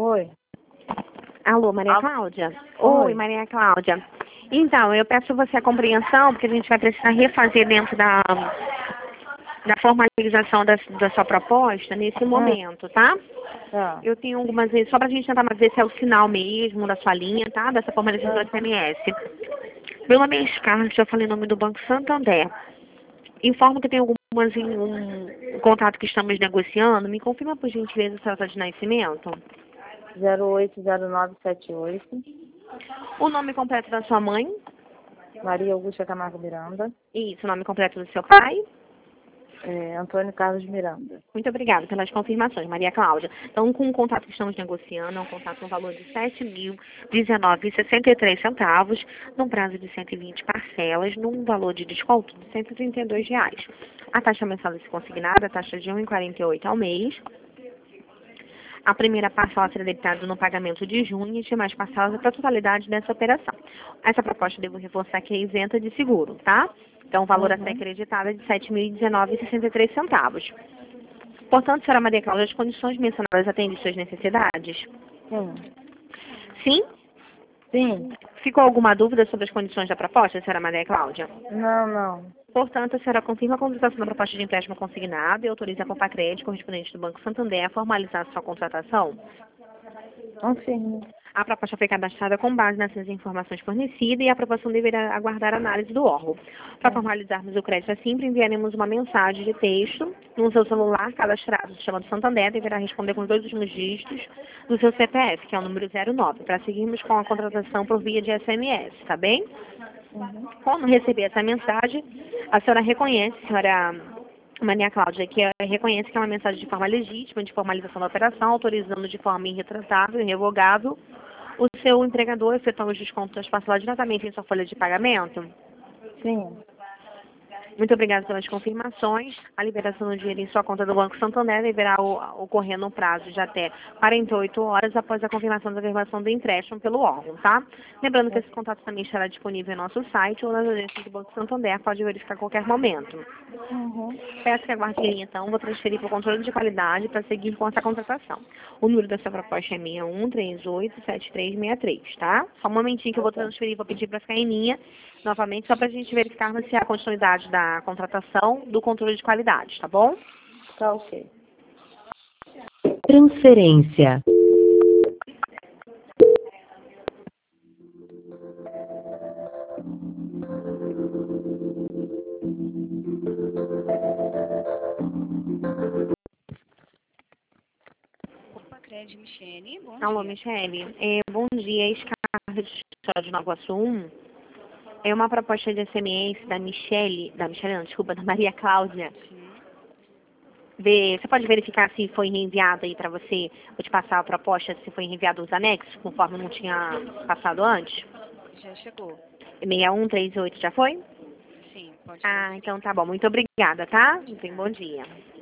Oi. Alô, Maria Alô? Cláudia? Oi. Oi, Maria Cláudia. Então, eu peço a você a compreensão, porque a gente vai precisar refazer dentro da formalização da sua proposta nesse momento, tá? Tá. Eu tenho algumas vezes, só pra gente tentar ver se é o sinal mesmo da sua linha, tá? Dessa formalização do SMS. Meu nome é Scarlett, eu falei em nome do Banco Santander. Informo que tem algumas em um contrato que estamos negociando. Me confirma, por gentileza, a data de nascimento. 080978. O nome completo da sua mãe. Maria Augusta Camargo Miranda. Isso, o nome completo do seu pai. Antônio Carlos Miranda. Muito obrigada pelas confirmações, Maria Cláudia. Então, com o contrato que estamos negociando, é um contrato no valor de R$ 7.019,63, num prazo de 120 parcelas, num valor de desconto de R$ 132. A taxa mensal desse consignado é a taxa de R$ 1,48 ao mês. A primeira parcela será debitada no pagamento de junho e as demais parcelas para a totalidade dessa operação. Essa proposta, devo reforçar que é isenta de seguro, tá? Então, o valor a ser acreditado é de R$ 7.019,63. Portanto, senhora Maria Cláudia, as condições mencionadas atendem suas necessidades? Sim. Sim? Sim. Ficou alguma dúvida sobre as condições da proposta, senhora Maria Cláudia? Não. Portanto, a senhora confirma a contratação da proposta de empréstimo consignado e autoriza a Compacred, correspondente do Banco Santander, a formalizar sua contratação? Confirmo. A proposta foi cadastrada com base nessas informações fornecidas e a aprovação deverá aguardar a análise do órgão. Para formalizarmos o crédito assim, enviaremos uma mensagem de texto no seu celular cadastrado, chamado Santander, deverá responder com os 2 últimos dígitos do seu CPF, que é o número 09, para seguirmos com a contratação por via de SMS, tá bem? Quando receber essa mensagem, a senhora reconhece, senhora Maria Cláudia, que reconhece que é uma mensagem de forma legítima, de formalização da operação, autorizando de forma irretratável e irrevogável o seu empregador efetuando os descontos das parcelas diretamente em sua folha de pagamento. Sim. Muito obrigada pelas confirmações. A liberação do dinheiro em sua conta do Banco Santander deverá ocorrer no prazo de até 48 horas após a confirmação da verbação do empréstimo pelo órgão, tá? Lembrando que esse contato também estará disponível em nosso site ou nas agências do Banco Santander, pode verificar a qualquer momento. Peço que aguarde em linha, então, vou transferir para o controle de qualidade para seguir com essa contratação. O número dessa proposta é 61387363, tá? Só um momentinho que eu vou transferir, vou pedir para ficar em linha novamente, só para a gente verificar se há a continuidade da contratação do controle de qualidade, tá bom? Tá ok. Transferência. Compacred, Michele, bom Alô, dia. Michele. Bom dia, Scarlett de Nova Iguaçu. É uma proposta de SMS da da Maria Cláudia. Você pode verificar se foi reenviado aí para você, vou te passar a proposta, se foi enviado os anexos, conforme não tinha passado antes? Já chegou. 6138 já foi? Sim, pode Ah, conferir. então tá bom. Muito obrigada, tá? Tenha um bom dia.